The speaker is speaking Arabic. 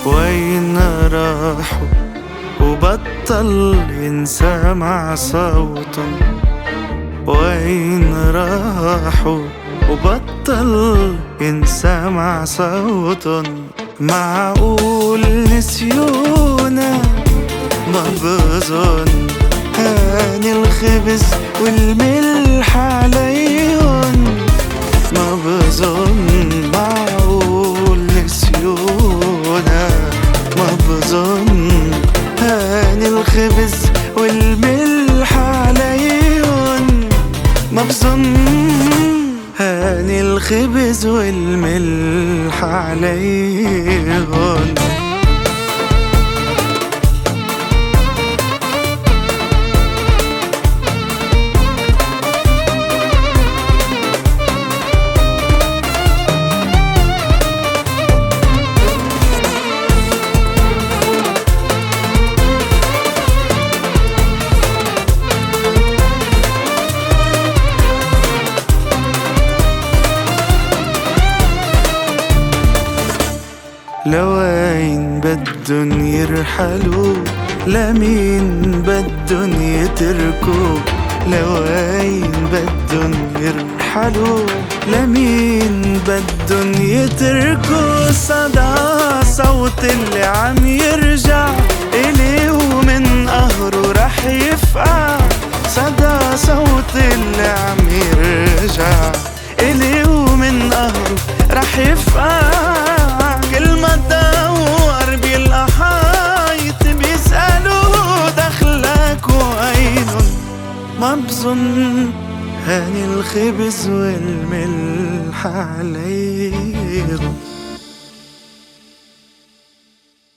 وين راحوا وبطل ينسمع صوتن؟ وين راحوا وبطل ينسمع صوتن؟ معقول نسيونا؟ ما بظن هاني الخبز والملح عليهن. ما بظن معقول نسيونا. ما بظن هاني الخبز والملح عليهن. ما بظن هاني الخبز والملح عليهن. لوين بدن يرحلوا؟ لمين بدن يتركوا؟ لوين بدن يرحلوا؟ لمين بدن يتركوا؟ صدى صوت اللي عم يرجع إلي ومن قهره رح يفقع. صدى صوت اللي عم يرجع إلي ومن قهره رح يفقع. كل ما تدور بيلقى حايط بيسألوا دخلك وعينن. ما بظن هاني الخبز والملح عليهم.